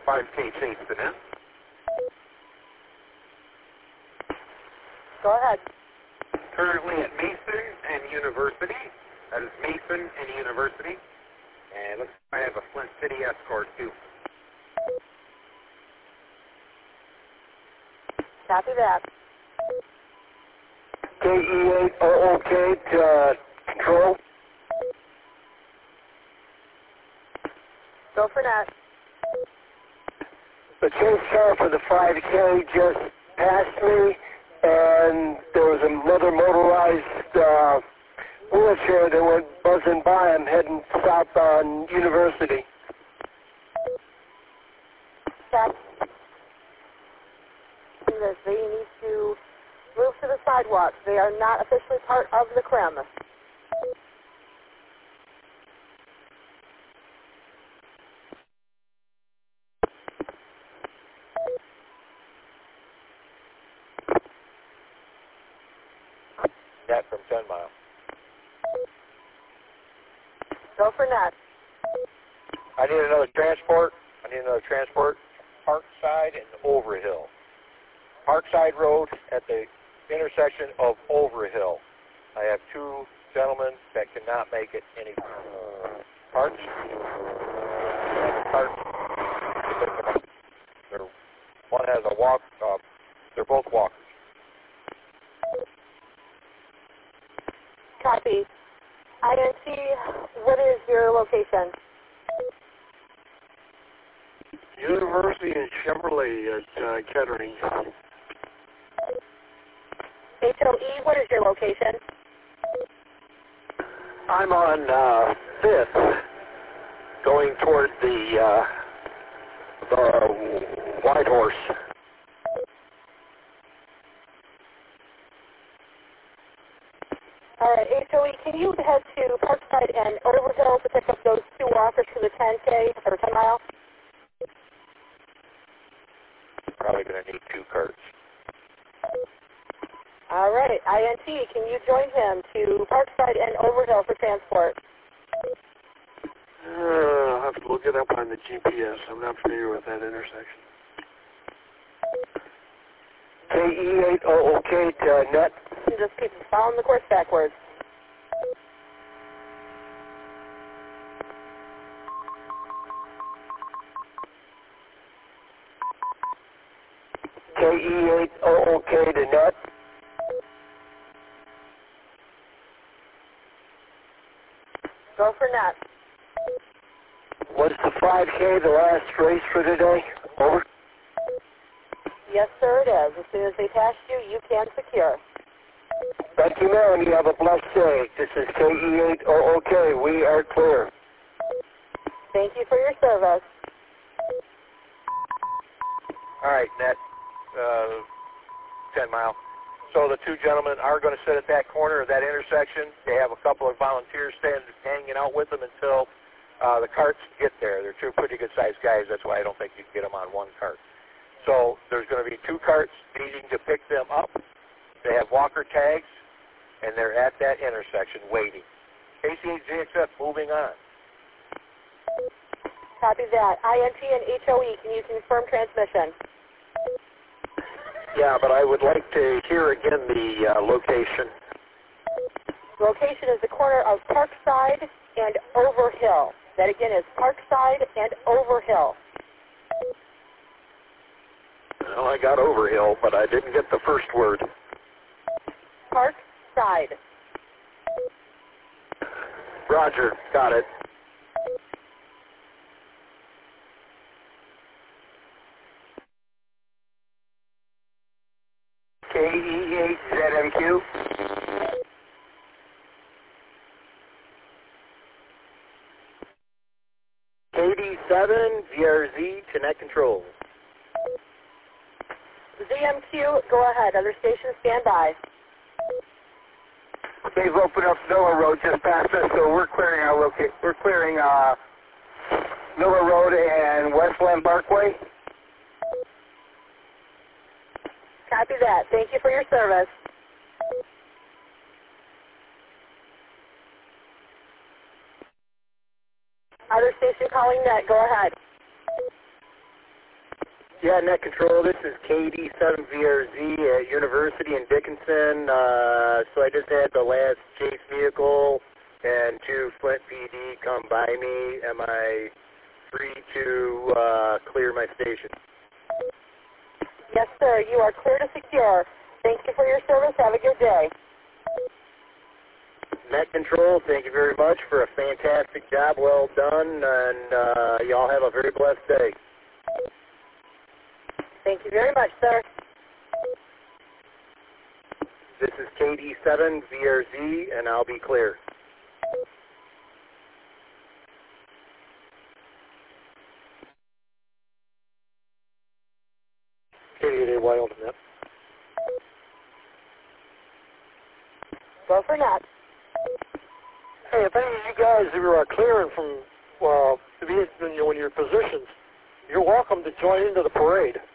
5K chase to net. Go ahead. Currently at Mason and University. That is Mason and University. And looks like I have a Flint City escort too. Copy that. KE8OOK to control. Go for net. The chase car for the 5K just passed me, and there was another motorized wheelchair that went buzzing by. I'm heading south on University. Stop. They need to move to the sidewalk. They are not officially part of the CRIM. Net from 10 mile. Go for net. I need another transport. Parkside and Overhill. Parkside Road at the intersection of Overhill. I have two gentlemen that cannot make it any parts. One has a walk. They're both walkers. Copy. INT, what is your location? University and Chevrolet at Kettering. HOE, what is your location? I'm on 5th, going toward the White Horse. All right, HOE, can you head to Parkside and Overhill to pick up those two walkers for the 10K or 10 mile? Probably going to need two carts. All right, INT, can you join him to Parkside and Overhill for transport? I'll have to look it up on the GPS. I'm not familiar with that intersection. KE8OOK to net. Just keep following the course backwards. KE8OOK to net. Go for net. Was the 5K the last race for today? Over. Yes, sir, it is. As soon as they pass you, you can secure. Thank you, ma'am. You have a blessed day. This is KE8OOK. We are clear. Thank you for your service. All right, net 10 mile. So the two gentlemen are going to sit at that corner of that intersection. They have a couple of volunteers hanging out with them until the carts get there. They're two pretty good-sized guys. That's why I don't think you can get them on one cart. So there's going to be two carts needing to pick them up. They have walker tags, and they're at that intersection waiting. KC8JXF moving on. Copy that. INT and HOE, can you confirm transmission? Yeah, but I would like to hear again the location. Location is the corner of Parkside and Overhill. That again is Parkside and Overhill. Well, I got Overhill, but I didn't get the first word. Parkside. Roger, got it. KE8ZMQ. KD7 VRZ to net control. ZMQ, go ahead. Other stations, stand by. They've opened up Miller Road just past us, so we're clearing our Miller Road and Westland Parkway. Copy that. Thank you for your service. Other station calling net. Go ahead. Yeah, Net Control, this is KD7VRZ at University in Dickinson. So I just had the last chase vehicle and 2 Flint PD come by me. Am I free to clear my station? Yes, sir. You are clear to secure. Thank you for your service. Have a good day. Net Control, thank you very much for a fantastic job. Well done, and y'all have a very blessed day. Thank you very much, sir. This is KD7VRZ, and I'll be clear. KD8Y Ultimate. Go for net. Hey, if any of you guys who are clearing from when you're positioned, you're welcome to join into the parade.